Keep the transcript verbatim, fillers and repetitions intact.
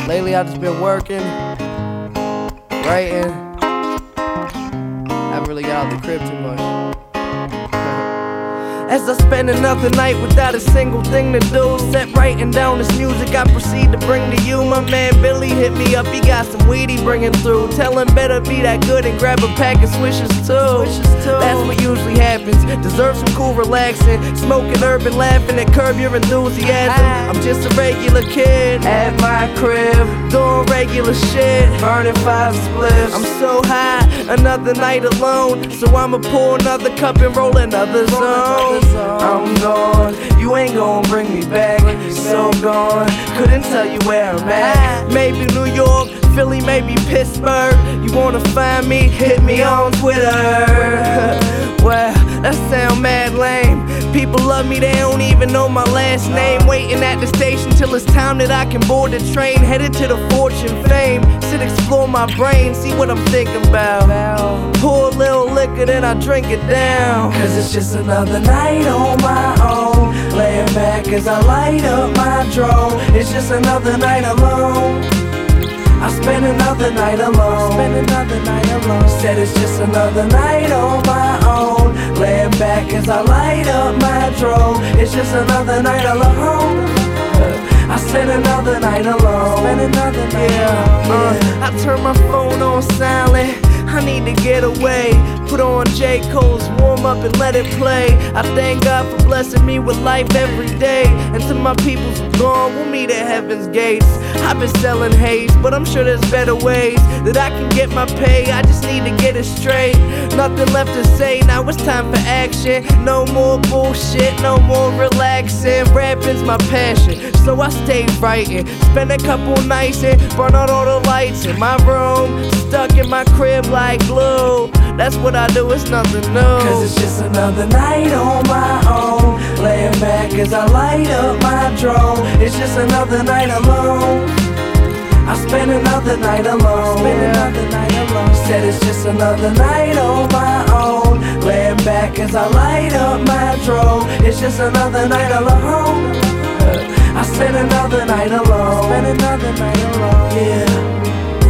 Lately I just been working, writing. Haven't really got out the crib too much. As I spend another night without a single thing to do, set writing down this music I proceed to bring to you. My man Billy hit me up, he got some weed he bringing through. Tell him better be that good and grab a pack of swishes too. That's what usually happens, deserve some cool relaxing. Smoking urban, laughing and curb your enthusiasm. I'm just a regular kid at my crib, doing regular shit, burning five spliffs. I'm so high, another night alone, so I'ma pour another cup and roll another zone. I'm gone, you ain't gon' bring me back, so gone, couldn't tell you where I'm at. Maybe New York, Philly, maybe Pittsburgh. You wanna find me, hit me on Twitter. Well, that sound mad lame. People love me, they don't even know my last name. Waiting at the station till it's time that I can board the train, headed to the fortune fame. Sit, explore my brain, see what I'm thinking about. Pour a little liquor, then I drink it down. Cause it's just another night on my own, laying back as I light up my drone. It's just another night alone, I spend another night alone. Spend another night alone. Said it's just another night on my own, laying back as I light up my drone. It's just another night alone. I spend another night alone. Spend another night yeah. alone. Uh, I turn my phone on silent, I need to get away. Put on J. Cole's Warm Up and let it play. I thank God for blessing me with life every day. And to my peoples who gone, we'll meet at heaven's gates. I've been selling haze, but I'm sure there's better ways that I can get my pay. I just need to get it straight. Nothing left to say, now it's time for action. No more bullshit, no more relaxing. Rapping's my passion, so I stay writing. Spend a couple nights and burn out all the lights in my room. Stuck in my crib like glue, that's what I do, it's nothing new. Cause it's just another night on my own, laying back as I light up my drone. It's just another night alone, I spend another night alone. Spend another night alone. Said it's just another night on my own, laying back as I light up my drone. It's just another night alone, I spend another night alone. Spend another night alone. Yeah.